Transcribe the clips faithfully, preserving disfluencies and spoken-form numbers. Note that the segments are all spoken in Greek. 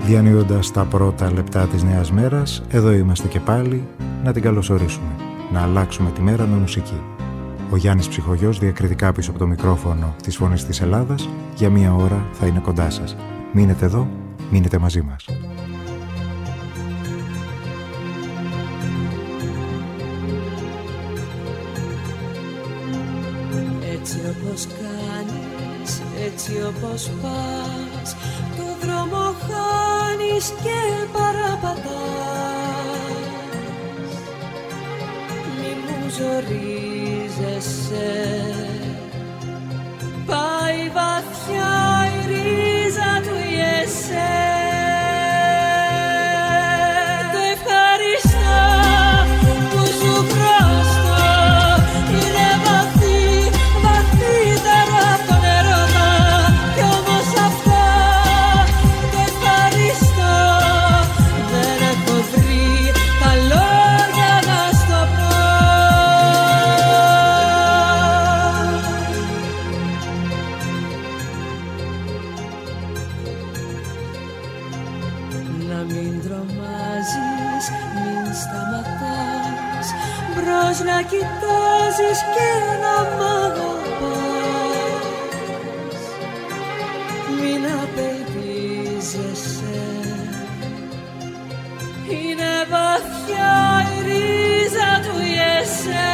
Διανύοντας τα πρώτα λεπτά της νέας μέρας, εδώ είμαστε και πάλι να την καλωσορίσουμε, να αλλάξουμε τη μέρα με μουσική. Ο Γιάννης Ψυχογιός, διακριτικά πίσω από το μικρόφωνο της Φωνής της Ελλάδας, για μία ώρα θα είναι κοντά σας. Μείνετε εδώ, μείνετε μαζί μας. Έτσι όπως κάνεις, έτσι όπως πας, το δρόμο χάνεις και παραπατάς. Μη μου ζορίζεσαι, πάει βαθιά η ρίζα του η εσέ. Το ευχαριστώ που σου χρωστώ, είναι βαθύ, βαθύτερα από τον έρωτα. Κι όμως αυτά το ευχαριστώ δεν έχω βρει τα λόγια να στο πω. Να μην τρομάζεις, μην σταματάς, μπρος να κοιτάζεις και να μ' αγαπάς. Μην απελπίζεσαι, είναι βαθιά η ρίζα του η εσέ.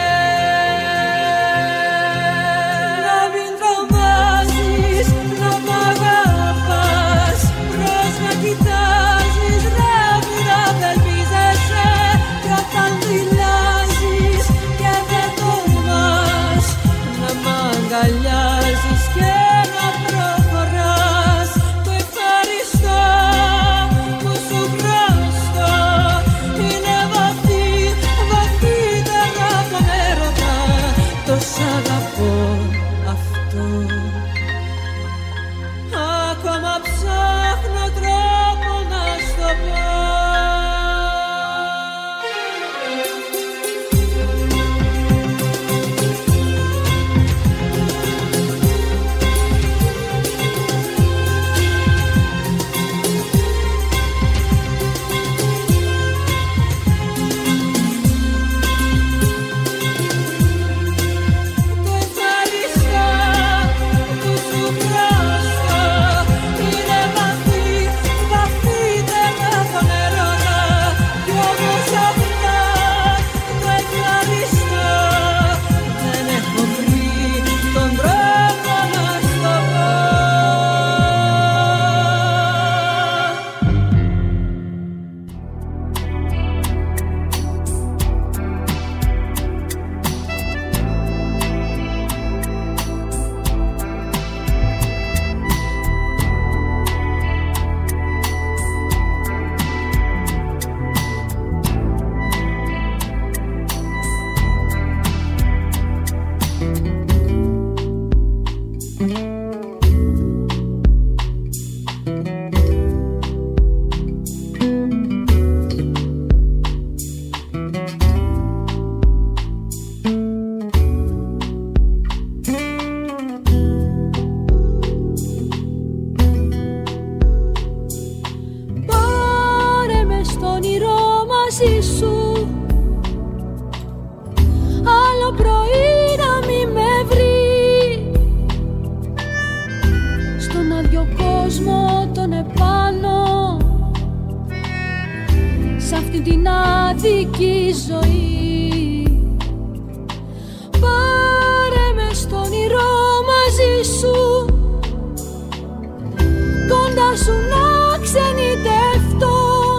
Να μην τρομάζεις, να μ' αγαπάς, μπρος να κοιτάζεις, να μην απελπίζεσαι. Κι όταν δηλάζεις και δεν τολμάς να μ' αγκαλιάζεις και να προχωράς, το ευχαριστώ που σου χρωστώ, είναι βαθύ, βαθύτερα από τον έρωτα. Το σ' αγαπώ αυτό, ακόμα ψάχνω τρόπο να στο πω. Το ευχαριστώ που σου χρωστώ, είναι βαθύ, βαθύτερα από τον έρωτα. Κι όμως αυτά το ευχαριστώ δεν έχω βρει τον τρόπο να στο πω. Πάρε με στο όνειρο μαζί σου, άλλο πρωί να μη με βρει. Στον άδειο κόσμο τον επάνω, σ' αυτή την άδικη ζωή. Πάρε με στο όνειρο μαζί σου, κοντά σου να ξενιτευτώ.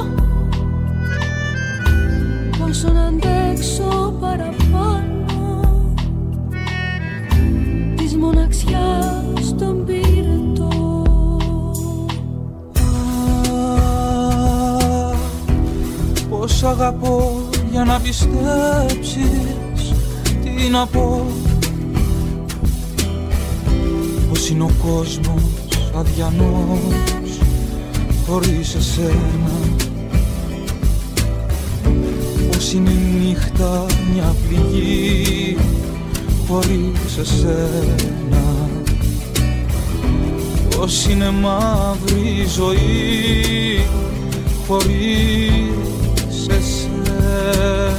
Πόσο να αντέξω παραπάνω της μοναξιάς τον πυρετό. Πώς αγαπώ για να πιστέψεις, τι να πω. Πως είναι ο κόσμος αδιανός χωρίς εσένα. Πως είναι η νύχτα μια πληγή χωρίς εσένα. πως είναι μαύρη η ζωή χωρίς εσένα.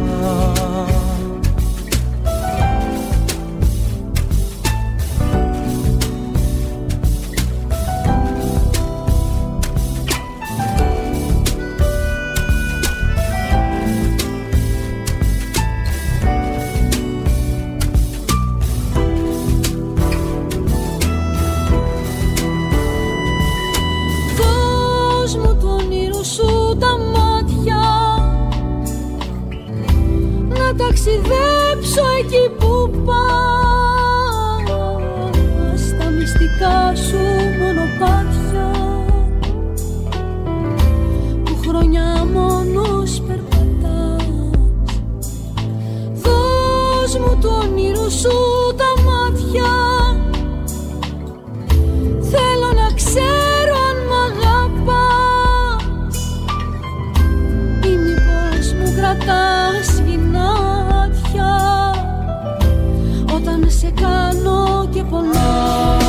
Ταξιδέψω εκεί που πας, στα μυστικά σου μονοπάτια που χρόνια μόνος περπατάς. Δώσ' μου το όνειρο σου τα μάτια, θέλω να ξέρω αν μ' αγαπάς ή μήπως μου κρατάς όταν σε κάνω και πονώ.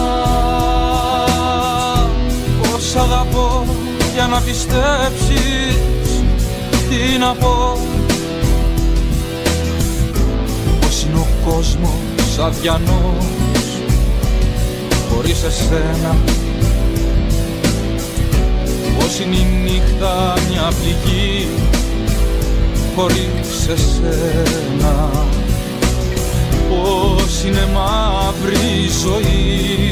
Πώς αγαπώ για να πιστέψεις, τι να πω, πως είναι ο κόσμος αδιανός χωρίς εσένα, πως είναι η νύχτα μια πληγή χωρίς εσένα, πως είναι μαύρη η ζωή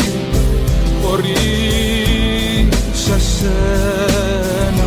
χωρίς εσένα.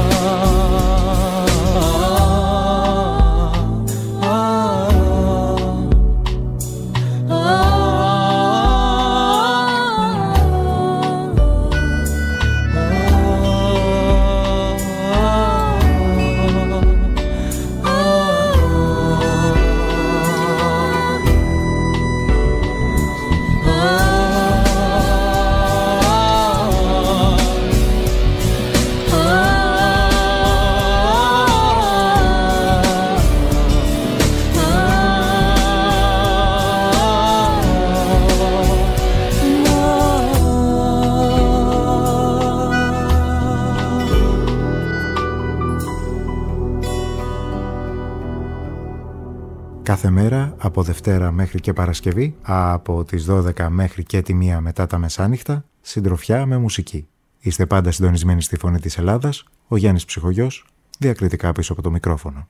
Κάθε μέρα από Δευτέρα μέχρι και Παρασκευή, από τις δώδεκα μέχρι και τη μία μετά τα μεσάνυχτα, συντροφιά με μουσική. Είστε πάντα συντονισμένοι στη Φωνή της Ελλάδας, ο Γιάννης Ψυχογιός, διακριτικά πίσω από το μικρόφωνο.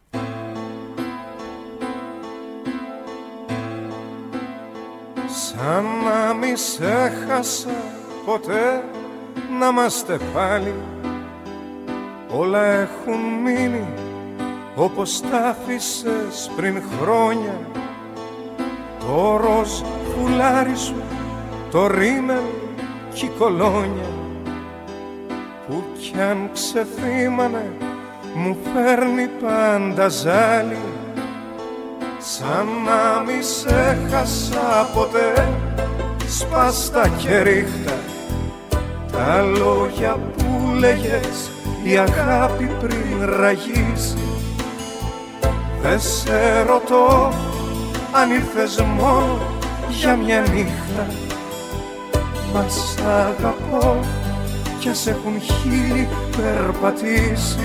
Σαν να μη σε χάσα ποτέ, να είμαστε πάλι, όλα έχουν μείνει όπως τα άφησες πριν χρόνια. Το ροζ φουλάρι σου, το ρίμελ κι η κολόνια, που κι αν ξεθύμανε μου φέρνει πάντα ζάλι. Σαν να μη σε χάσα ποτέ, σπάστα και ρίχτα τα λόγια που λέγες η αγάπη πριν ραγίσει. Δε σε ρωτώ αν ήρθες μόνο για μια νύχτα, μα σ' αγαπώ κι ας έχουν χείλη περπατήσει.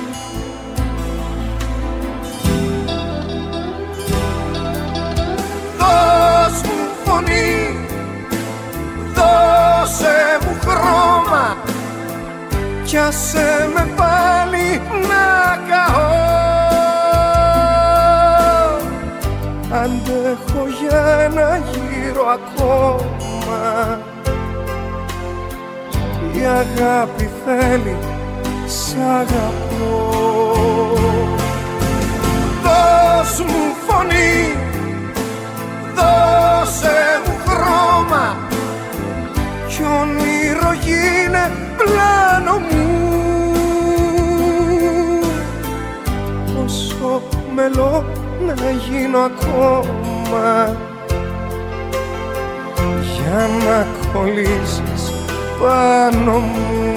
Δώσ' μου φωνή, δώσε μου χρώμα κι άσε με πάλι να καώ. Αντέχω για ένα γύρο ακόμα, η αγάπη θέλει, σ' αγαπώ. Δώσ' μου φωνή, δώσε μου χρώμα κι όνειρο γίνε πλάνο μου. Όσο μελώ να γίνω ακόμα, για να κολλήσεις πάνω μου.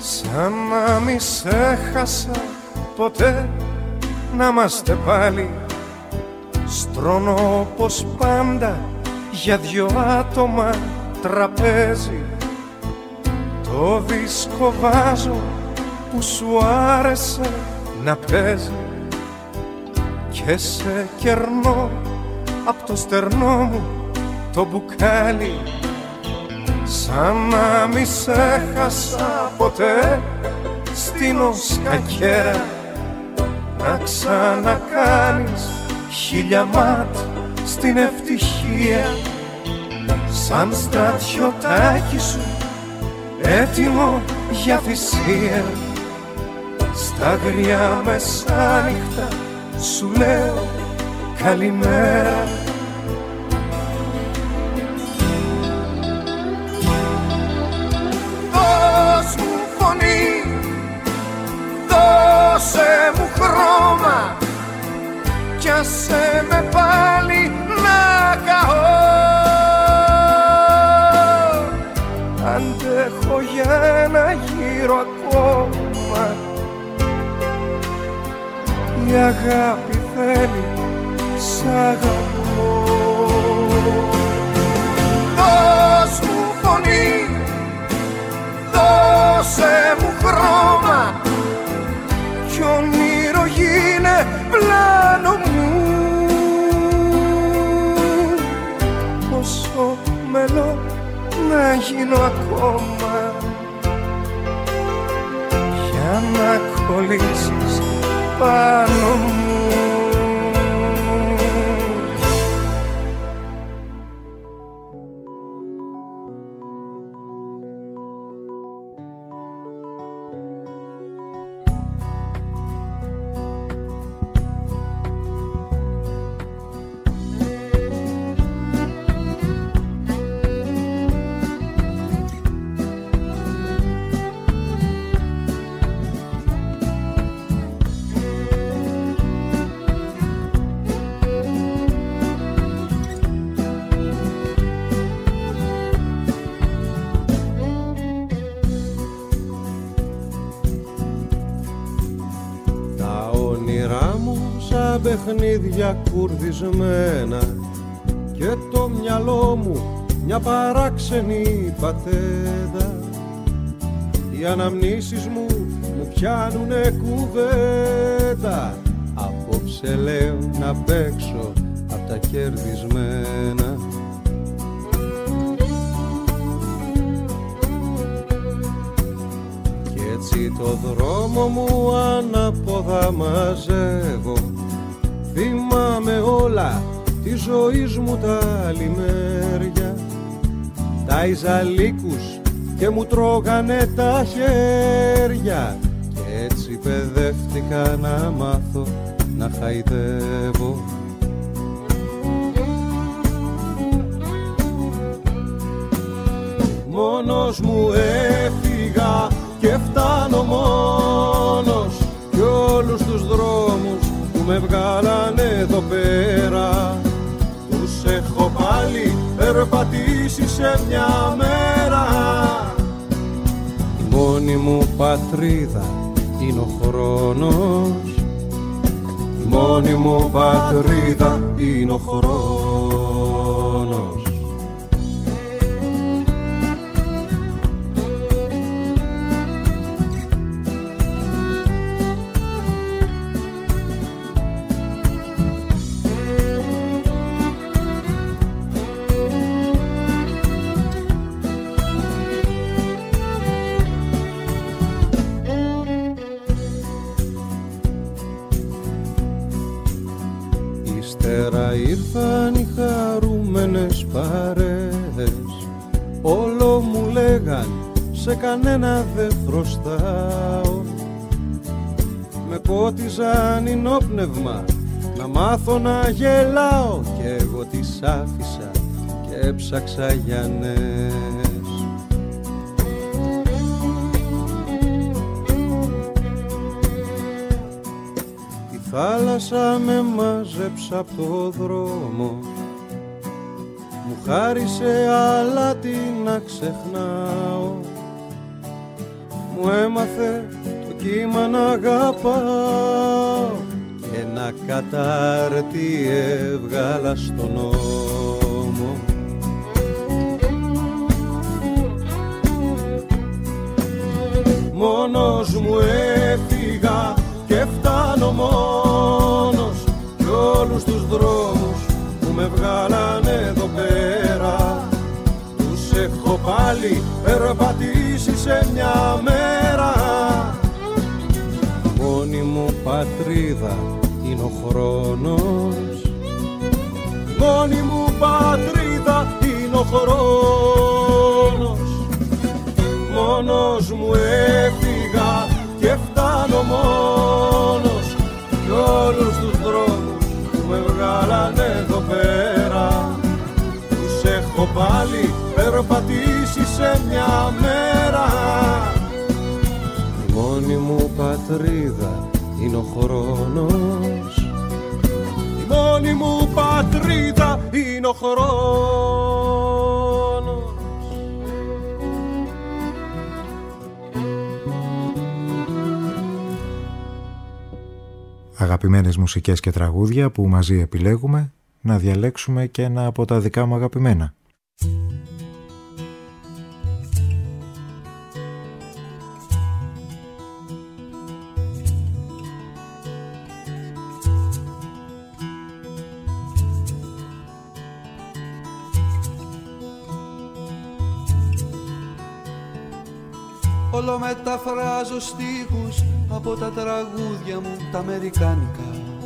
σαν να μη σε χάσα ποτέ, να είμαστε πάλι. Στρώνω όπως πάντα για δυο άτομα τραπέζι. Το δίσκο βάζω που σου άρεσε να παίζει και σε κερνώ απ' το στερνό μου το μπουκάλι, σαν να μη σε χάσα ποτέ. Στείνω σκακέρα να ξανακάνεις χίλια μάτ στην ευτυχία, σαν στρατιωτάκι σου έτοιμο για θυσία. Στα αγριά μεσάνυχτα σου λέω καλημέρα. Δώσ' μου φωνή, δώσε μου χρώμα κι άσε με πάλι να καώ. Αντέχω για ένα γύρο ακόμα, η αγάπη θέλει, σ' αγαπώ. Δώσ' μου φωνή, δώσε μου χρώμα κι όνειρο γίνε πλάνο μου. Πόσο μελώ να γίνω ακόμα για να κολλήσεις πάνω μου. Παιχνίδια κουρδισμένα και το μυαλό μου μια παράξενη πατέντα. Οι αναμνήσεις μου μου πιάνουνε κουβέντα. Απόψε λέω να παίξω απ' τα κερδισμένα. Κι έτσι το δρόμο μου ανάποδα μαζεύω. Θυμάμαι όλα τη ζωής μου τα λιμέρια. Τα Ιζαλίκους και μου τρώγανε τα χέρια. Κι έτσι παιδεύτηκα να μάθω να χαϊδεύω. Μόνος μου έφυγα και φτάνω μόνος, κι όλους τους δρόμους που με βγάλανε εδώ πέρα τους έχω πάλι περπατήσει σε μια μέρα. Η μόνη μου πατρίδα είναι ο χρόνος, η μόνη μου πατρίδα είναι ο χρόνος. Ύστερα ήρθαν οι χαρούμενες παρέες, όλο μου λέγαν σε κανένα δεν χρωστάω. Με πότιζαν ενόπνευμα να μάθω να γελάω, κι εγώ τις άφησα και έψαξα για νέες. Θάλασσα με μάζεψα απ' το δρόμο, μου χάρισε αλάτι να ξεχνάω. Μου μου έμαθε το κύμα να αγαπάω και ένα κατάρτι έβγαλα στον νόμο. Μόνος μου έφυγα και φτάνω μόνος κι όλους τους δρόμους που με βγάλανε εδώ πέρα τους έχω πάλι περπατήσει σε μια μέρα. Μόνη μου πατρίδα είναι ο χρόνος, μόνη μου πατρίδα είναι ο χρόνος. Μόνος μου έφυγα και φτάνω μόνος κι όλους τους δρόμους που με βγάλανε εδώ πέρα τους έχω πάλι περπατήσει σε μια μέρα. Η μόνη μου πατρίδα είναι ο χρόνος, η μόνη μου πατρίδα είναι ο χρόνος. Αγαπημένες μουσικές και τραγούδια που μαζί επιλέγουμε, να διαλέξουμε και ένα από τα δικά μου αγαπημένα. Όλο μεταφράζω στίχους από τα τραγούδια μου τα αμερικάνικα.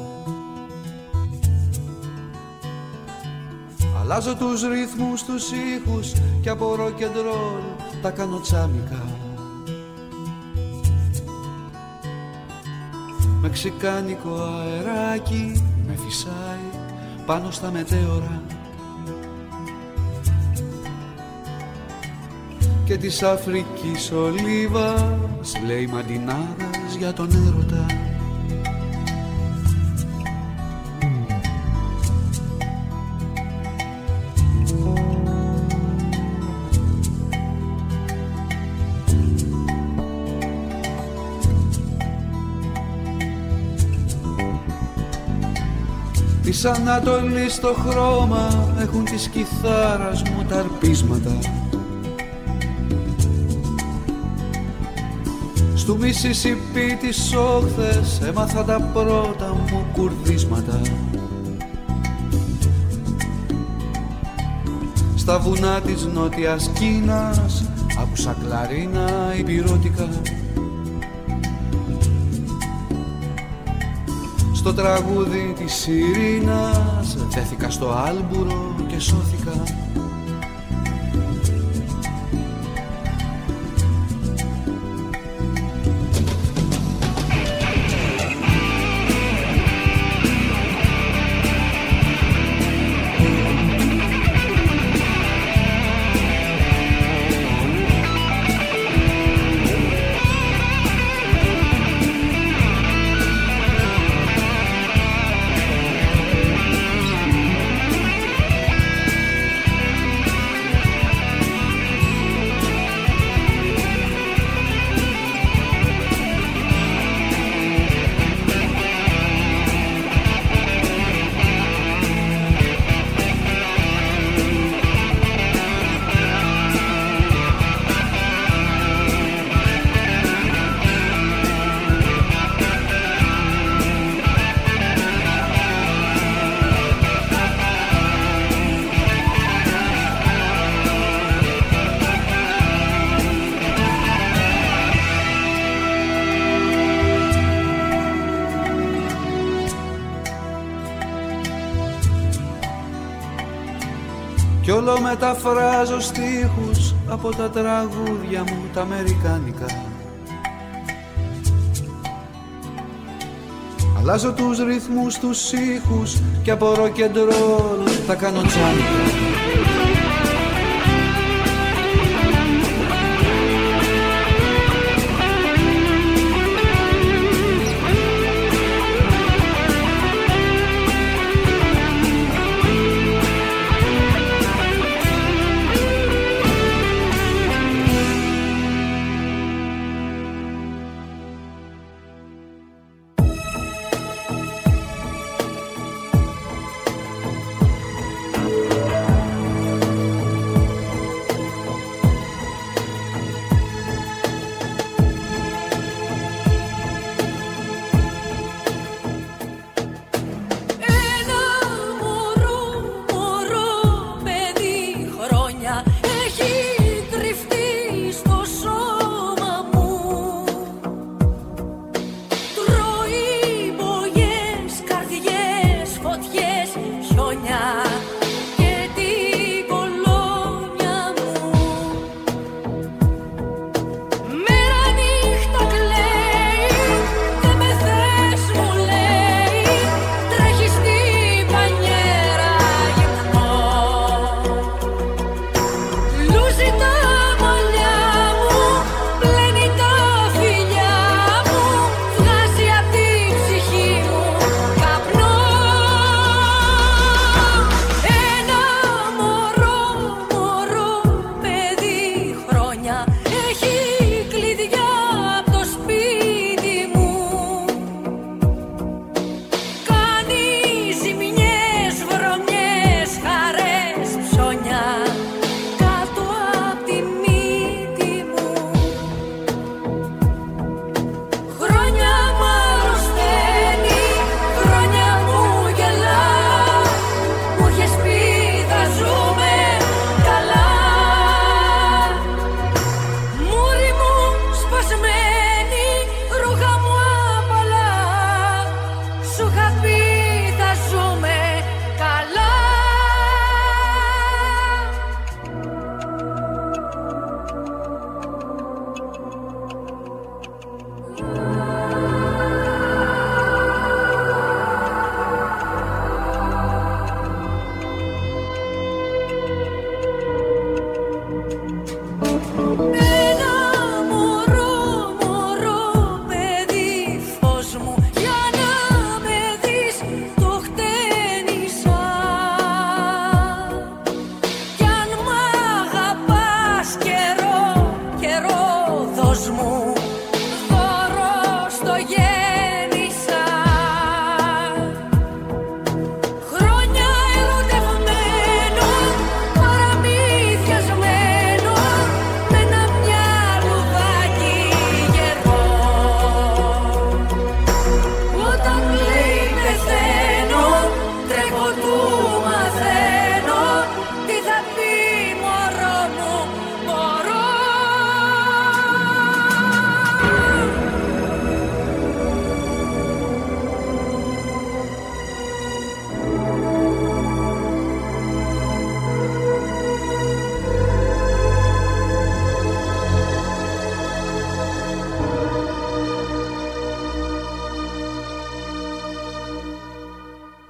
Αλλάζω τους ρυθμούς, τους ήχους και από rock and roll τα κάνω τσάμικα. Μεξικάνικο αεράκι με φυσάει πάνω στα μετέωρα και της Αφρικής ολίβας λέει μαντινάδας για τον έρωτα. Της Ανατολής το χρώμα έχουν της κιθάρας μου τα αρπίσματα. Στου Μισισιπί τις όχθες έμαθα τα πρώτα μου κουρδίσματα. Στα βουνά της Νότιας Κίνας άκουσα κλαρίνα υπηρώτικα. Στο τραγούδι της Ειρήνας δέθηκα στο άλμπουρο και σώθηκα. Κι όλο μεταφράζω στίχους από τα τραγούδια μου τα αμερικάνικα. Αλλάζω τους ρυθμούς, τους ήχους και από rock and roll τα κάνω τσάνικα.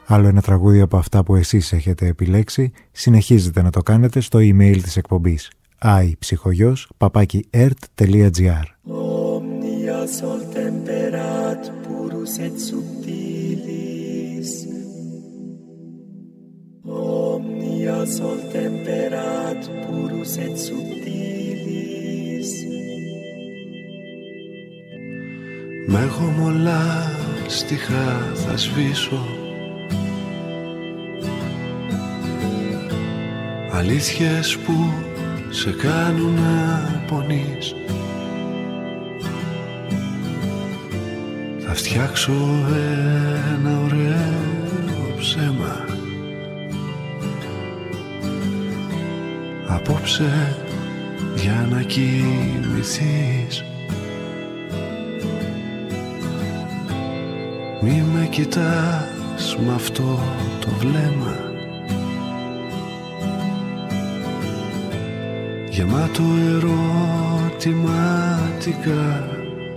άλλο ένα τραγούδι από αυτά που εσείς έχετε επιλέξει, συνεχίζετε να το κάνετε στο email της εκπομπής aiψυχογιός παπάκι ερτ τελεία τζι άρ. Omnia sol temperat purus et subtilis. Omnia sol temperat purus et subtilis. Με γομολά στιχά θα σβήσω, αλήθειες που σε κάνουν να πονείς. Θα φτιάξω ένα ωραίο ψέμα απόψε για να κοιμηθείς. Μη με κοιτάς μ' αυτό το βλέμμα γεμάτο ερωτηματικά.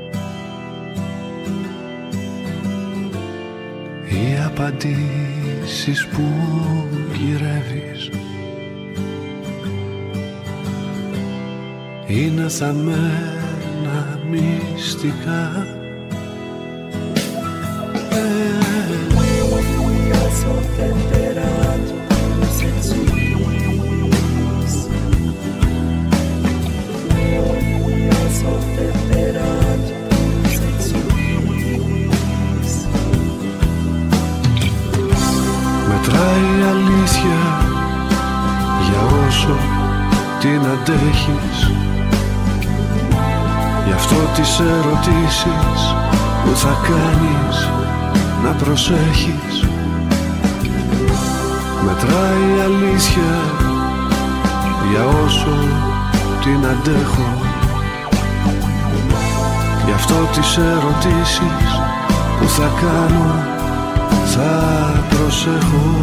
Οι απαντήσεις που γυρεύεις είναι θαμμένα μυστικά. Μετράει η αλήθεια για όσο την αντέχεις. Γι' αυτό τις ερωτήσεις που θα κάνεις να προσέχεις. Μετράει η αλήθεια για όσο την αντέχω. Γι' αυτό τις ερωτήσεις που θα κάνω θα προσέχω.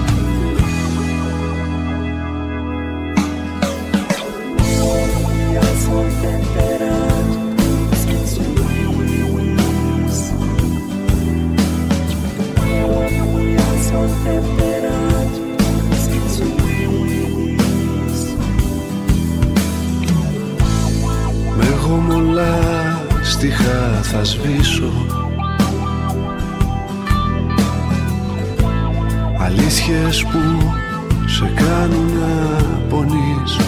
Με γομολά στιχά θα σβήσω, αλήθειες που σε κάνουν να πονείς.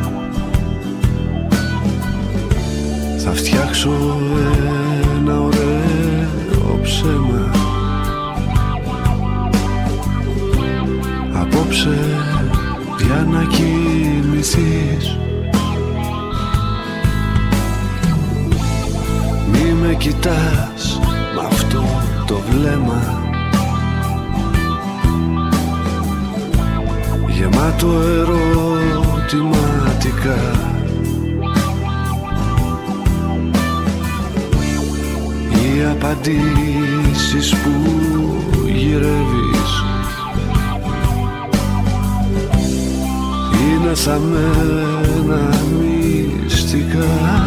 Θα φτιάξω ένα ωραίο ψέμα απόψε για να κοιμηθείς. Μη με κοιτάς μ' αυτό το βλέμμα γεμάτο ερωτηματικά. Οι απαντήσεις που γυρεύεις είναι θαμμένα μυστικά.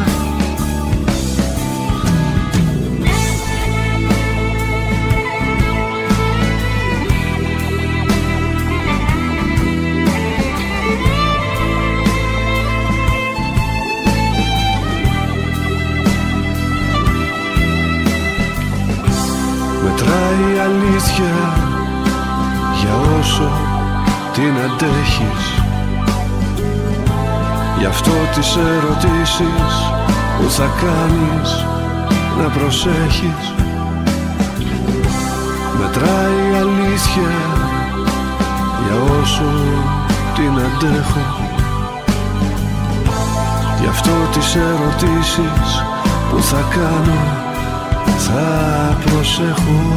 Μετράει η αλήθεια για όσο την αντέχεις. Γι' αυτό τις ερωτήσεις που θα κάνεις να προσέχεις. Μετράει η αλήθεια για όσο την αντέχω. Γι' αυτό τις ερωτήσεις που θα κάνω θα προσέχω.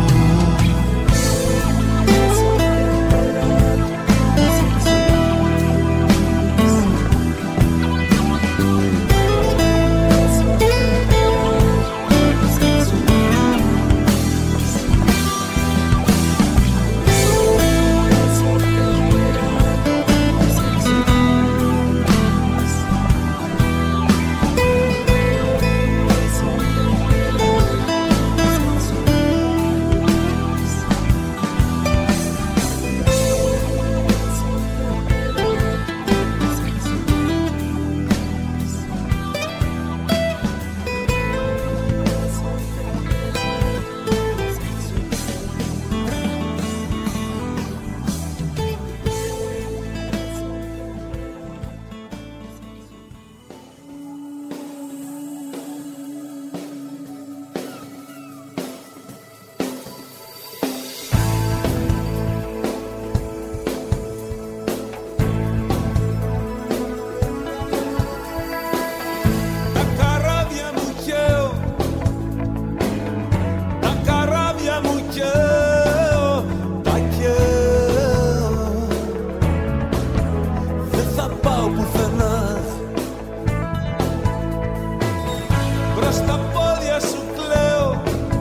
Πάνω στα πόδια σου κλαίω,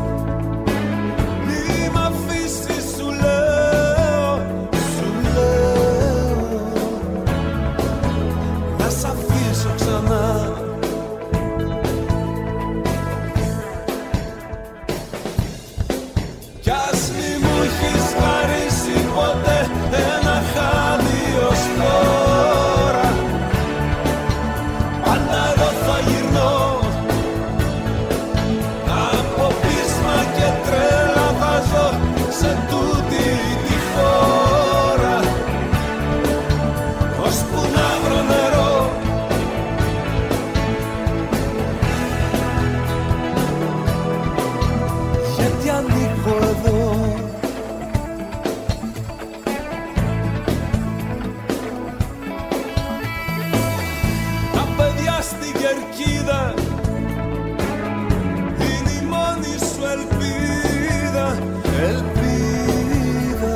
μη μ' αφήσεις σου λέω, σου λέω, να σ' αφήσω ξανά. Κι ας μη μου έχεις χαρίσει ποτέ ένα χάδι ως τώρα, πάντα εδώ θα γυρνώ, από πείσμα και τρέλα θα ζω σε τούτη τη χώρα, ώσπου να βρω νερό. Γιατί ανήκω εδώ, τα παιδιά στην κερκίδα είναι η μόνη σου ελπίδα, ελπίδα,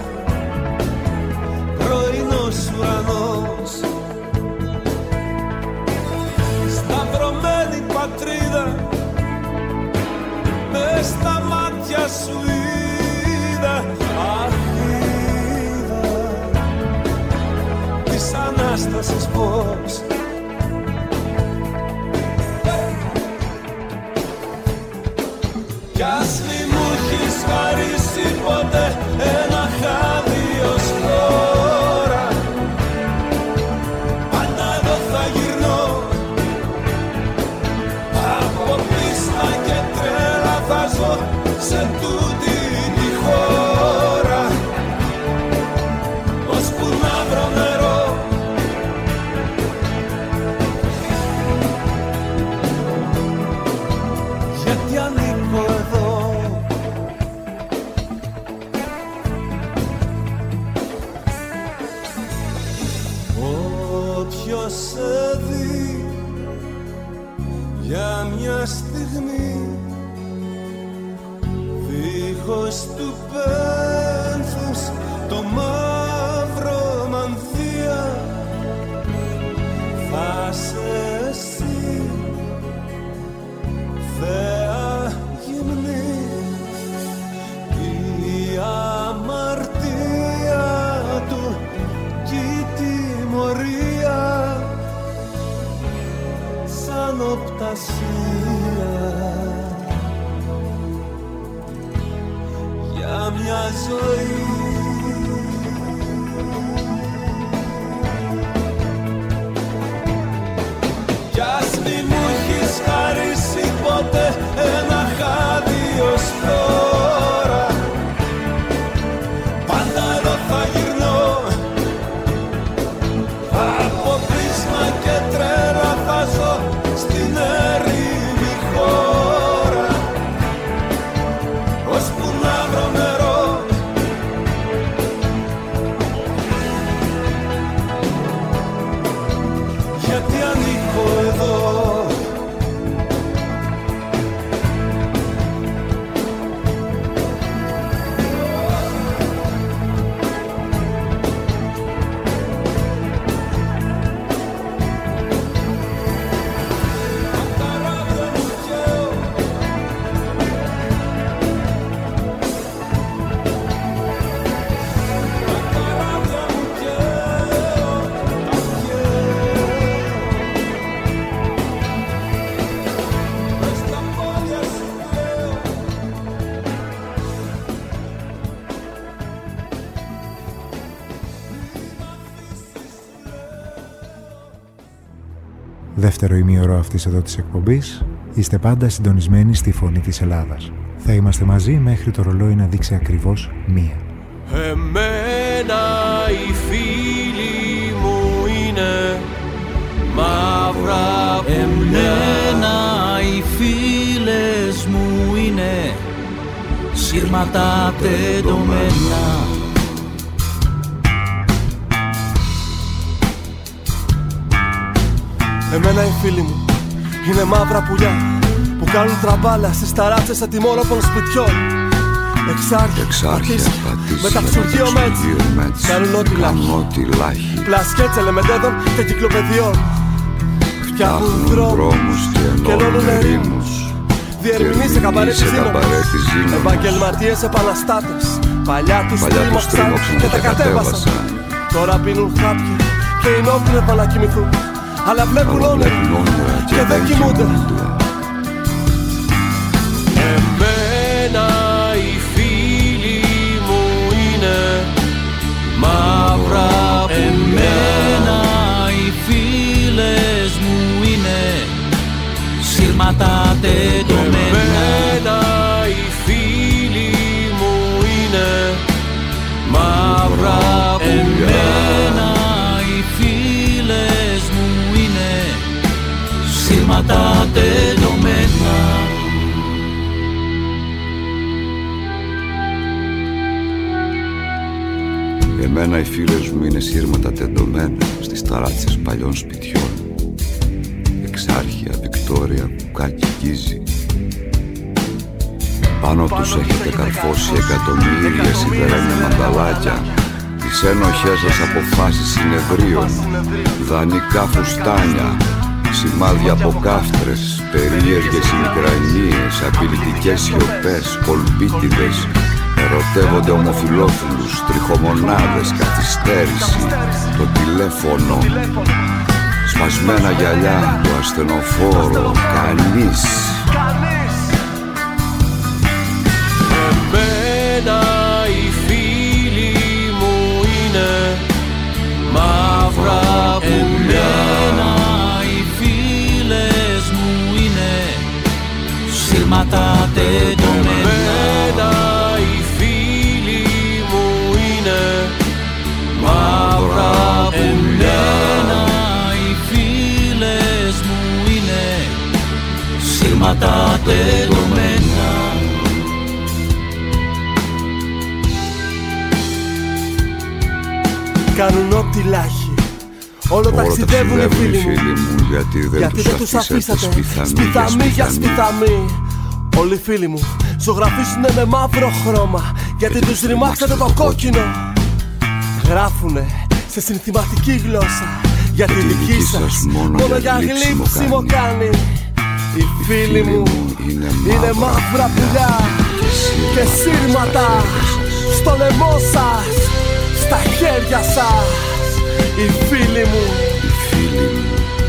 πρωινός ουρανός, σταυρωμένη πατρίδα, μες στα μάτια σου είδα, αχ, είδα της Ανάστασης φως. Κι ας μη μου έχεις χαρίσει ποτέ ένα χάδι ως τώρα, πάντα εδώ θα γυρνώ, από πίστα και τρέλα θα ζω σε τούτη τη χώρα, ώσπου να βρω νερό. Γιατί ανήκω εδώ, όποιος σε δει για μια στιγμή, δίχως του πένθους το μαύρο μανθία, θα σε εσύ θέα γυμνή, η αμαρτία του κι η τιμωρία σαν οπτασία για μια ζωή. Κι ας μη μου έχεις χαρίσει ποτέ ένα χάδι ως τώρα, πάντα εδώ θα γυρνώ, από πείσμα και τρέλα θα ζω στην έρημη χώρα, ώσπου να βρω νερό. Γιατί ανήκω εδώ, δεύτερο ημίωρο αυτής εδώ της εκπομπής. Είστε πάντα συντονισμένοι στη Φωνή της Ελλάδας. Θα είμαστε μαζί μέχρι το ρολόι να δείξει ακριβώς μία. Εμένα οι φίλοι μου είναι μαύρα πουλιά. Εμένα οι φίλες μου είναι σύρματα τεντωμένα. Εμένα οι φίλοι μου είναι μαύρα πουλιά που κάνουν τραμπάλα στις ταράτσες ατιμόρροπων σπιτιών. Εξάρχεια, πατήσια, μεταξουργείο μέτς, κάνουν ό,τι λάχει. Πλασκέτς ελεμεντέδων και κυκλοπαιδιών. φτιάχνουν δρόμους και ενώνουν ερήμους, διερμηνείς σε καμπαρέτης δύναμης, επαγγελματίες επαναστάτες. Παλιά τους τρίμωξαν και τα κατέβασαν. Τώρα πίνουν χάπια και είναι όπλευα να κοιμηθούν, αλλά βλέπουν όνειρα και δεν κοιμούνται. Εμένα οι φίλοι μου είναι μαύρα. Εμένα οι φίλες μου είναι σύρματα τεντωμένα. Εμένα οι φίλοι μου είναι μαύρα. Εμένα οι φίλες μου είναι σύρματα τεντωμένα. Εμένα οι φίλες μου είναι σύρματα τεντωμένα στις ταράτσες παλιών σπιτιών. Εξάρχεια, Βικτόρια, Κουκάκι, Γκίζι. Πάνω τους έχετε καρφώσει εκατομμύρια σιδερένια μανταλάκια, τις ένοχές σας αποφάσεις συνεδρίων, δανεικά φουστάνια, σημάδια από κάφτρες, περίεργες ημικρανίες, απειλητικές σιωπές, κολπίτιδες. Ερωτεύονται ομοφυλόφιλους, τριχομονάδες, καθυστέρηση, το τηλέφωνο, σπασμένα γυαλιά, το ασθενοφόρο, κανείς. Εμένα οι φίλοι μου είναι μαύρα. Εμένα οι φίλες μου είναι σύρματα τεντωμένα. Εμένα οι φίλες μου είναι σύρματα τεντωμένα. Κάνουν ό,τι λάχει, όλο ταξιδεύουν οι φίλοι μου, γιατί δεν, γιατί δεν τους αφήσατε σπιθαμή για σπιθαμή. Όλοι οι φίλοι μου ζωγραφίζουνε με μαύρο χρώμα, γιατί τους ρημάξατε το κόκκινο. Γράφουνε σε συνθηματική γλώσσα, γιατί η δική σας μόνο για γλύψιμο κάνει. Οι φίλοι μου είναι μαύρα πουλιά και σύρματα στο λαιμό σας, στα χέρια σας. Οι φίλοι μου, οι φίλοι μου.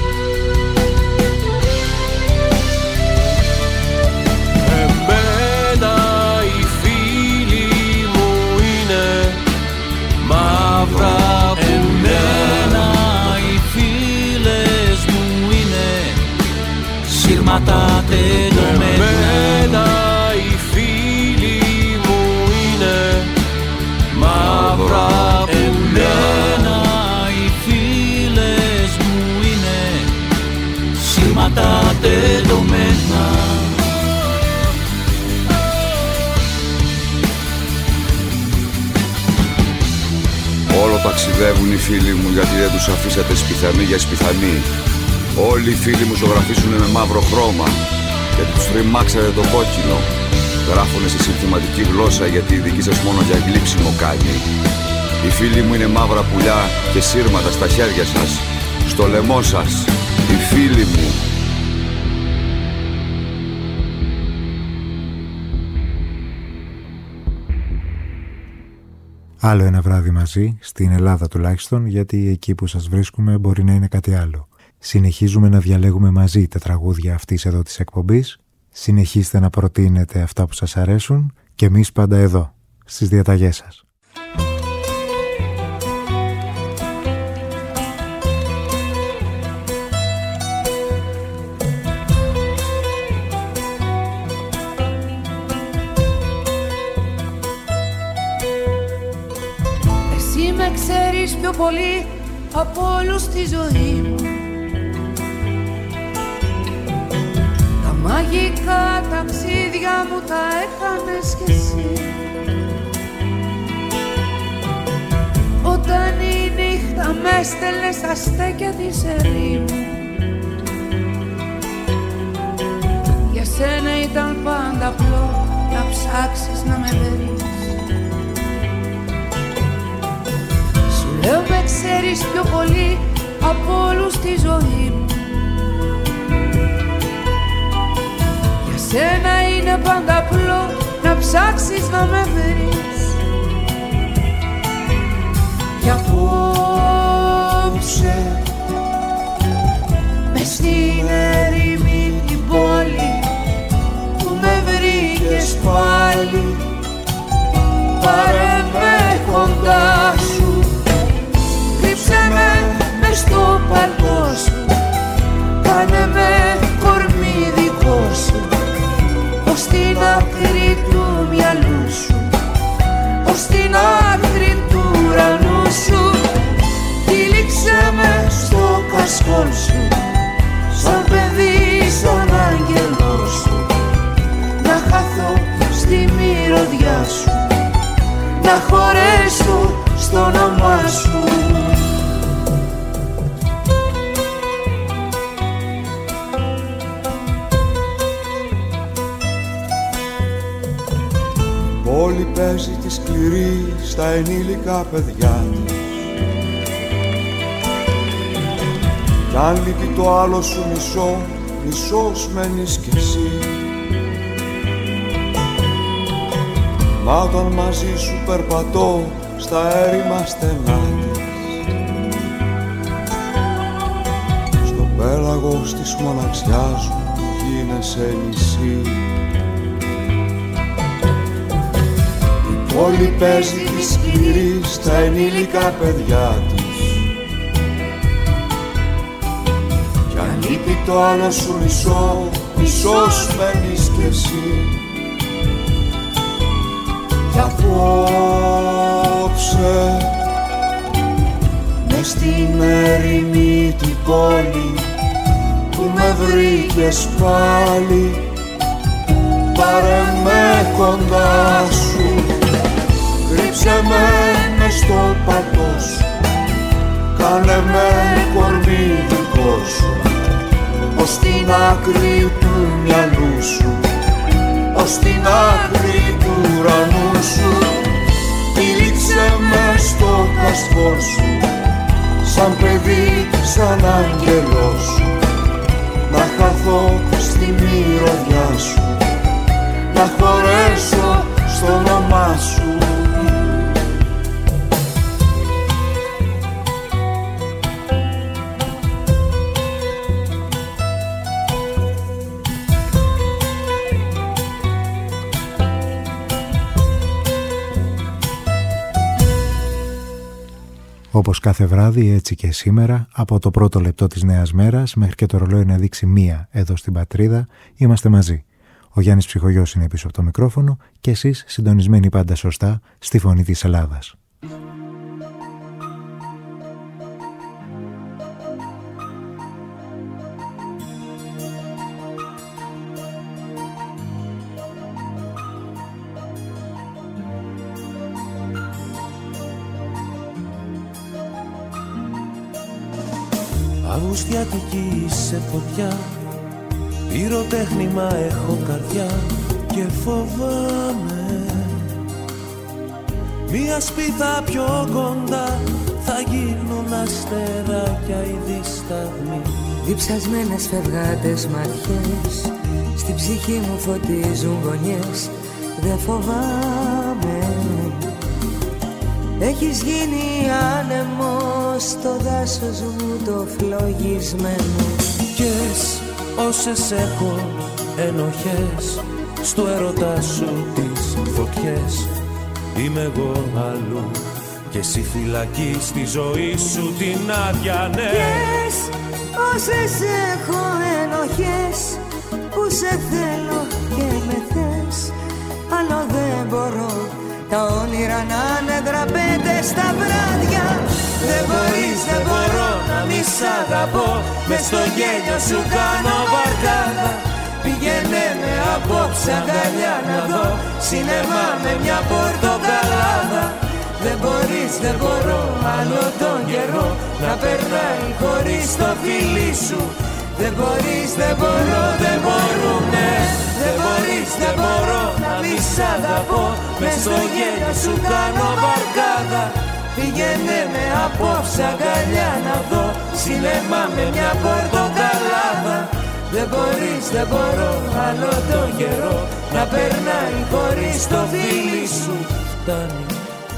Εμένα οι φίλοι μου είναι μαύρα. Εμένα οι φίλες μου είναι σύρματα τεντωμένα. Εμένα οι φίλοι μου είναι μαύρα. Εμένα οι φίλες μου είναι σύρματα τεντωμένα. Όλο ταξιδεύουν οι φίλοι μου, γιατί δεν τους αφήσατε σπιθαμή για σπιθαμή. Όλοι οι φίλοι μου ζωγραφίζουν με μαύρο χρώμα, γιατί τους ρημάξατε το κόκκινο. Γράφουνε σε συνθηματική γλώσσα, γιατί η δική σας μόνο για γλύψιμο κάνει. Οι φίλοι μου είναι μαύρα πουλιά και σύρματα στα χέρια σας, στο λαιμό σας. Οι φίλοι μου. Άλλο ένα βράδυ μαζί, στην Ελλάδα τουλάχιστον, γιατί εκεί που σας βρίσκουμε μπορεί να είναι κάτι άλλο. Συνεχίζουμε να διαλέγουμε μαζί τα τραγούδια αυτής εδώ της εκπομπής. Συνεχίστε να προτείνετε αυτά που σας αρέσουν και εμείς πάντα εδώ, στις διαταγές σας. Εσύ με ξέρεις πιο πολύ από όλους στη ζωή μου. Τα μαγικά ταξίδια μου τα έκανες κι εσύ. Όταν η νύχτα με έστελνες στα στέκια της ερήμου, για σένα ήταν πάντα απλό να ψάξεις να με βρεις. Σου λέω με ξέρεις πιο πολύ από όλους στη ζωή μου. σένα είναι πάντα απλό να ψάξεις να με βρεις. Κι απόψε μες στην ερήμη την πόλη που με βρήκες πάλι, πάρε με κοντά σου, κρύψε με μες στο παλτό σου, κάνε με κορμί δικό σου, ως την άκρη του μυαλού σου, ως την άκρη του ουρανού σου. Τύλιξε με στο κασκόλ σου, σαν παιδί, σαν άγγελό σου, να χαθώ στη μυρωδιά σου, να χωρέσω στο όνομά σου. Πόλη παίζει τη σκληρή στα ενήλικα παιδιά της, κι αν λείπει το άλλο σου μισό, μισός μένεις κι εσύ. Μα όταν μαζί σου περπατώ στα έρημα στενά της, στο πέλαγος της μοναξιάς μου γίνεσαι νησί. Η πόλη παίζει τη σκληρή στα ενήλικα παιδιά της, κι αν λείπει το άλλο σου μισό, μισός μένεις κι εσύ. Κι απόψε μες στην ερημή την πόλη που με βρήκες πάλι, πάρε με κοντά σου, κρύψε με μες στο παλτό σου, κάνε με κορμί δικό σου, ως την άκρη του μυαλού σου, ως την άκρη του ουρανού σου. Τύλιξε με στο κασκόλ σου, σαν παιδί, σαν άγγελό σου, να χαθώ στη μυρωδιά σου, να χωρέσω στο όνομά σου. Όπως κάθε βράδυ, έτσι και σήμερα, από το πρώτο λεπτό της νέας μέρας μέχρι και το ρολόι να δείξει μία εδώ στην πατρίδα, είμαστε μαζί. Ο Γιάννης Ψυχογιός είναι πίσω από το μικρόφωνο και εσείς συντονισμένοι πάντα σωστά στη φωνή της Ελλάδας. Αυγουστιάτικη σε φωτιά, πυροτέχνημα έχω καρδιά και φοβάμαι μία σπίθα πιο κοντά θα γίνουν αστεράκια οι δισταγμοί. Διψασμένες φευγάτες ματιές στη ψυχή μου φωτίζουν γωνιές, δεν φοβάμαι. Έχεις γίνει άνεμος στο δάσος μου το φλογισμένο. Κες όσες έχω ενοχές στο έρωτα σου τις φωτιές, είμαι εγώ αλλού και εσύ φυλακή στη ζωή σου την άδεια, ναι. Κες όσες έχω ενοχές που σε θέλω και με θες, άλλο δεν μπορώ τα όνειρα να είναι δραπέτες στα βράδια. Δεν μπορείς, δεν μπορώ να μη σ' αγαπώ, μες στο γέλιο σου κάνω βαρκάδα. Πήγαινε με απόψε αγκαλιά να δω σινεμά με μια πορτοκαλάδα. Δεν μπορείς, δεν μπορώ άλλο τον καιρό να περνάει χωρίς το φίλι σου. Δεν μπορείς, δεν μπορώ, δεν μπορούνε. Δεν μπορείς, δεν μπορώ να μη σ' αγαπώ, μες στο γέλιο σου κάνω βαρκάδα. Πήγαινε με απόψε αγκαλιά να δω σινεμά με μια πορτοκαλάδα. Δεν μπορείς, δεν μπορώ άλλο το καιρό να περνάει χωρίς το φίλι σου. Φτάνει,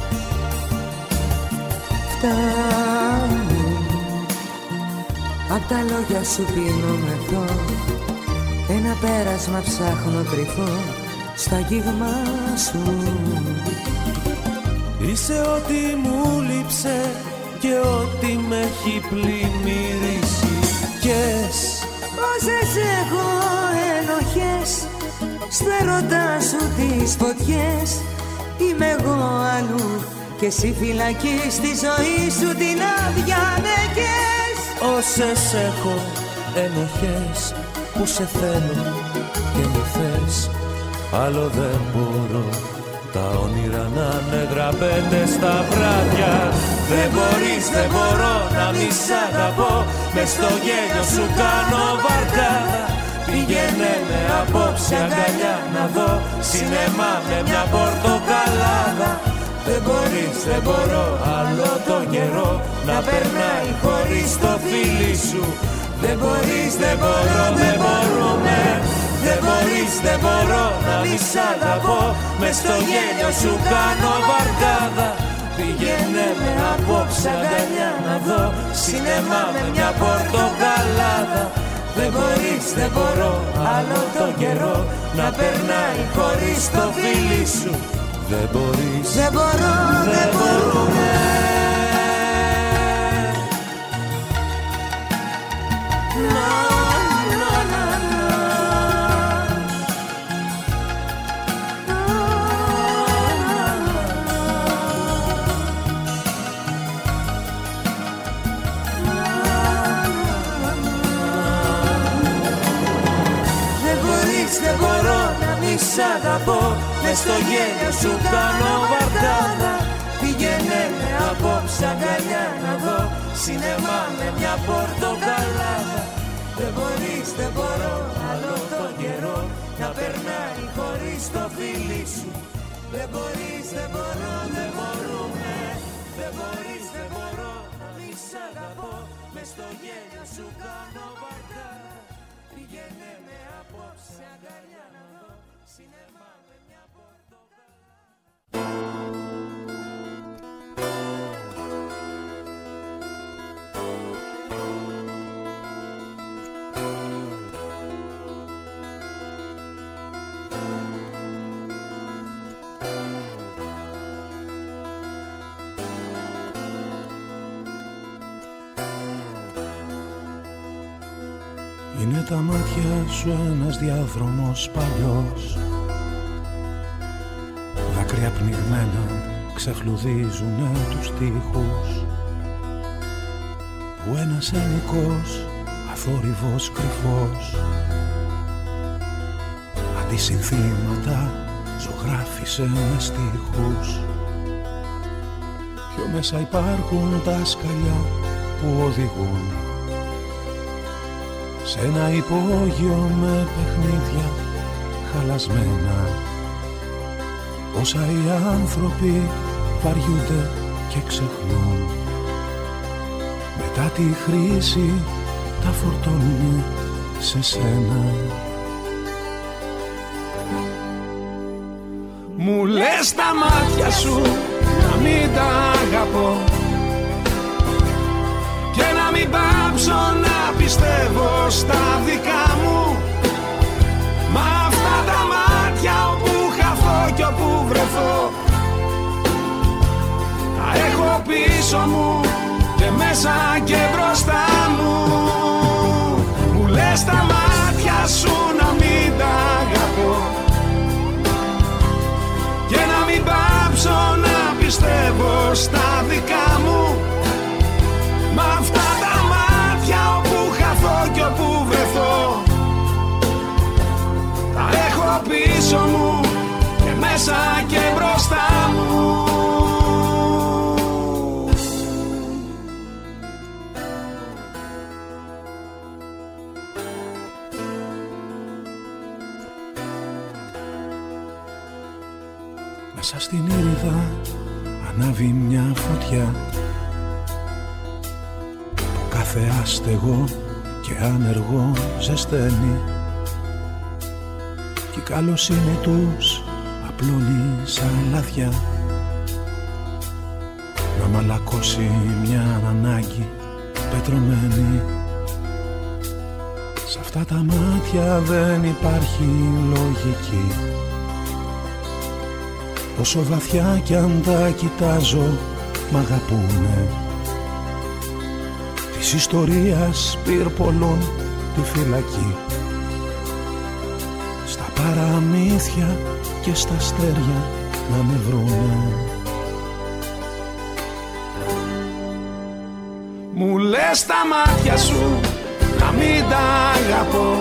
φτάνει. Απ' τα λόγια σου πίνω μεθό, ένα πέρασμα ψάχνω κρυφό στα αγγίγμα σου. Είσαι ό,τι μου λείψε και ό,τι με έχει πλημμυρίσει. Κες όσες έχω ενοχές στο ερωτά σου τις φωτιές. Είμαι εγώ αλλού και εσύ φυλακή στη ζωή σου την άδεια νεκές. Όσες έχω ενοχές που σε θέλω και με θες, άλλο δεν μπορώ τα όνειρα να είναι γραμμένες στα βράδια. Δεν μπορείς, δεν μπορώ να μη σ' αγαπώ, μες στο γέλιο σου κάνω βαρκάδα. Πήγαινε με απόψε αγκαλιά να δω σινεμά με μια πορτοκαλάδα. Δεν μπορείς, δεν μπορώ άλλο το καιρό να περνάει χωρίς το φίλι σου. Δεν μπορείς, δεν μπορώ, δεν μπορούμε. Δεν μπορείς, δεν μπορώ να μη σ' αγαπώ, μες στο γέλιο σου κάνω βαρκάδα. Πήγαινε με απόψε αγκαλιά να δω σινεμά με μια πορτοκαλάδα. Δεν μπορείς, δεν μπορώ άλλο το καιρό να περνάει χωρίς το φίλι σου. Δεν μπορείς, δεν μπορώ, δεν μπορούμε. Δεν μπορώ να μη σ' αγαπώ, μες στο γέλιο σου κάνω βαρκάδα. Πήγαινε με απόψε αγκαλιά να δω σινεμά με μια πορτοκαλάδα. Δεν μπορείς, δεν μπορώ άλλο το καιρό να περνάει χωρίς το φίλι σου. Δεν μπορείς, δεν μπορώ, δεν μπορούμε. Δεν μπορείς, δεν μπορώ να μη σ' αγαπώ, μες στο γέλιο σου κάνω βαρκάδα. Πήγαινε με απόψε αγκαλιά να δω σινεμά με μια πορτοκαλάδα. Είναι τα μάτια σου ένας διάδρομος παλιός, δάκρυα πνιγμένα ξεχλουδίζουνε τους τοίχους, που ένας ενικός αθόρυβος κρυφός αντισυνθήματα ζωγράφισε με στίχους. Πιο μέσα υπάρχουν τα σκαλιά που οδηγούν σε ένα υπόγειο με παιχνίδια χαλασμένα. Όσα οι άνθρωποι βαριούνται και ξεχνούν, μετά τη χρήση τα φορτώνουν σε σένα. Μου λες τα μάτια σου να μην τα αγαπώ και να μην πάψω να πιστεύω στα δικά μου. Μα αυτά τα μάτια όπου χαθώ κι όπου βρεθώ τα έχω πίσω μου και μέσα και μπροστά μου. Μου λες τα μάτια σου να μην τα αγαπώ και να μην πάψω να πιστεύω στα δικά μου. Μα αυτά τα μάτια όπου χαθώ κι όπου βρεθώ τα έχω πίσω μου και μέσα και μπροστά μου. Μέσα στην ήριδα ανάβει μια φωτιά, κάθε άστεγο και άνεργο ζεσταίνει κι η καλοσύνη τους απλώνει σαν λαδιά να μαλακώσει μια ανάγκη πετρωμένη. Σ' αυτά τα μάτια δεν υπάρχει λογική, όσο βαθιά κι αν τα κοιτάζω μ' αγαπούνε. Της ιστορίας πυρπολούν τη φυλακή, στα παραμύθια και στα αστέρια να με βρούνε. Μου λες τα μάτια σου να μην τα αγαπώ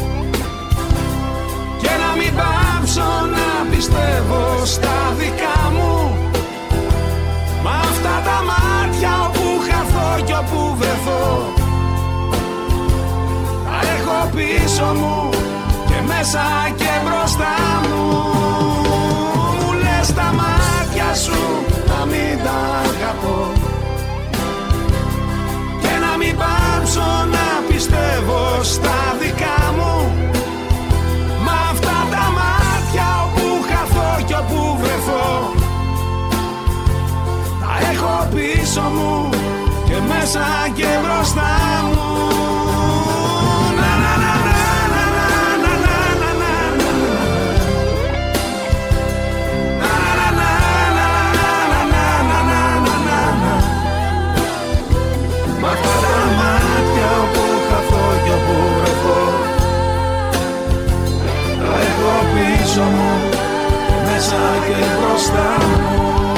και να μην πάψω να πιστεύω στα δικά μου. Μ' αυτά τα μάτια όπου χαθώ κι όπου βρεθώ τα έχω πίσω μου και μέσα και μπροστά μου. Μου λες τα μάτια σου να μην τα αγαπώ και να μην πάψω να πιστεύω στα δικά μου. Μ' αυτά τα μάτια όπου χαθώ κι όπου βρεθώ τα έχω πίσω μου και μέσα και μπροστά μου. Να, να, να, να, να, να, να, να, να. Μ' αυτά τα μάτια όπου χαθώ κι όπου βρεθώ τα έχω πίσω μου και μέσα και μπροστά μου.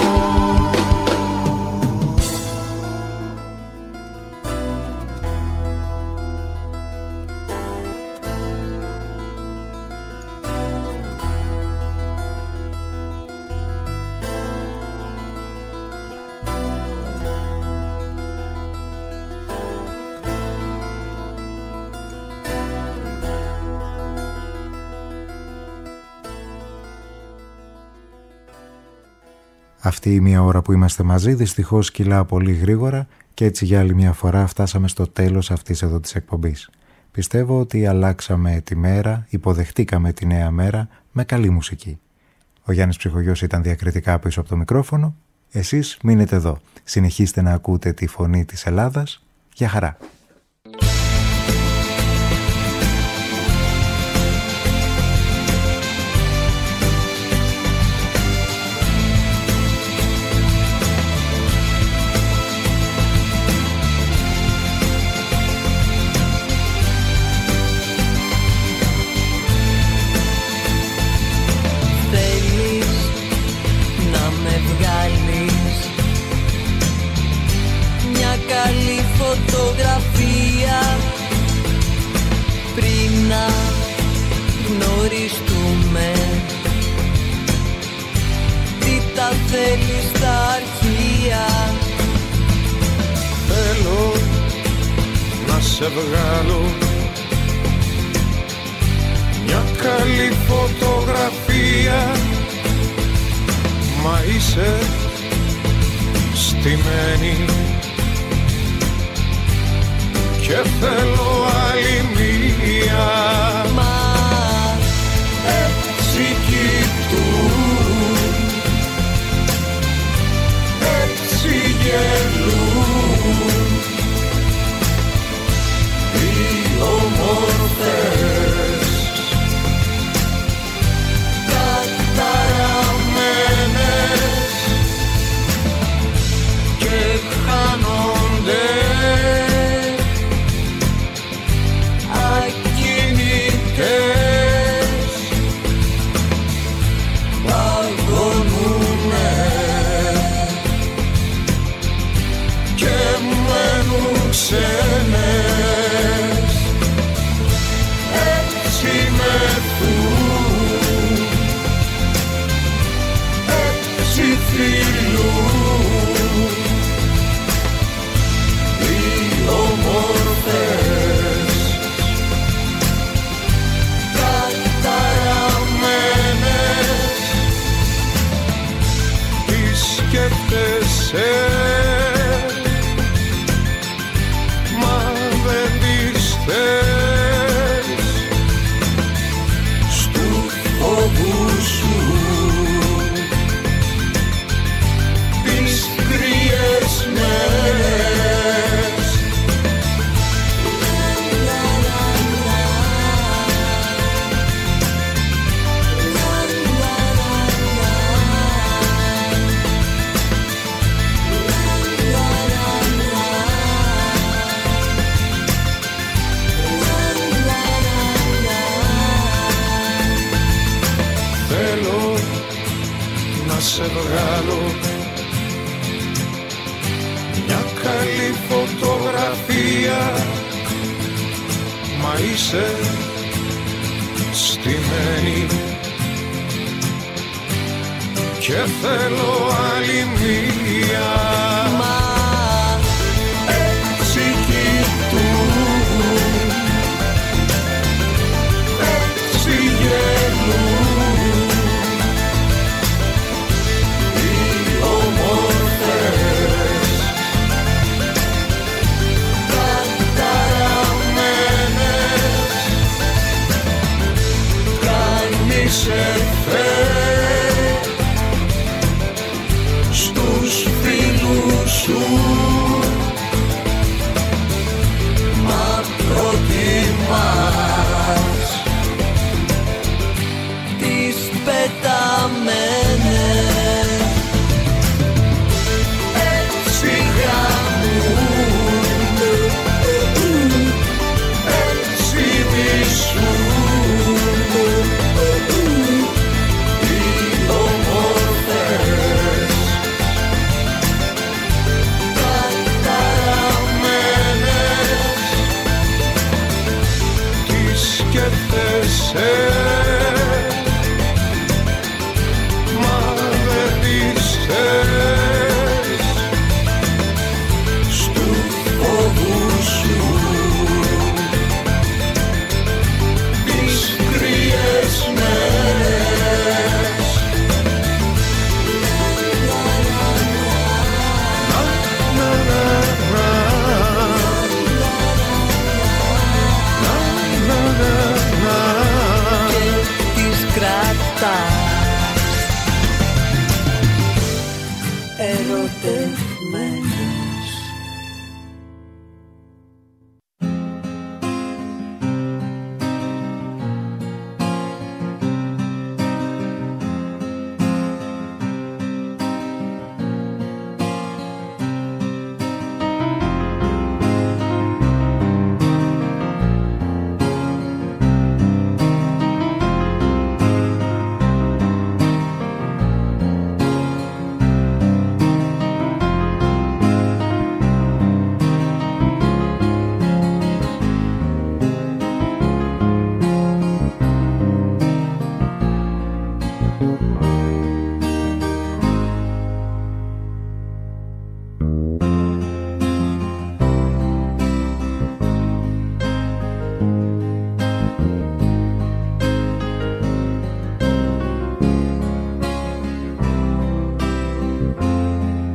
Αυτή η μία ώρα που είμαστε μαζί δυστυχώς κυλά πολύ γρήγορα και έτσι για άλλη μια φορά φτάσαμε στο τέλος αυτής εδώ της εκπομπής. Πιστεύω ότι αλλάξαμε τη μέρα, υποδεχτήκαμε τη νέα μέρα με καλή μουσική. Ο Γιάννης Ψυχογιός ήταν διακριτικά πίσω από το μικρόφωνο. Εσείς μείνετε εδώ. Συνεχίστε να ακούτε τη φωνή της Ελλάδας. Γεια χαρά. Φωτογραφία πριν να γνωριστούμε, τι τα θέλεις στα αρχεία. Θέλω να σε βγάλω μια καλή φωτογραφία, μα είσαι στημένη και θέλω άλλη μία. Μα έτσι κοιτούν, έτσι γελούν οι όμορφες καταραμένες και χάνονται παγωνούνε και μένουν ξένες, έτσι μεθούν, έτσι φιλούν οι όμορφες καταραμένες. Τι σκέφτεσαι, μα δεν τις βγάλω μια καλή φωτογραφία, μα είσαι στημένη και θέλω άλλη μία. Μα έτσι κοιτούν, έτσι γελούν οι όμορφες καταραμένες. Κανείς εφέ στους φίλους σου, μα προτιμάς τις πεταμένες. Έτσι γαμούν, έτσι μισούν οι όμορφες καταραμένες. Τι σκέφτεσαι, μα δεν τις θες στου φόβου σου τις κρύες μέρες. Να, να, να, να, να, να, να. Και τις κρατάς ερωτευμένες.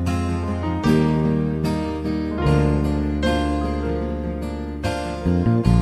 Thank you.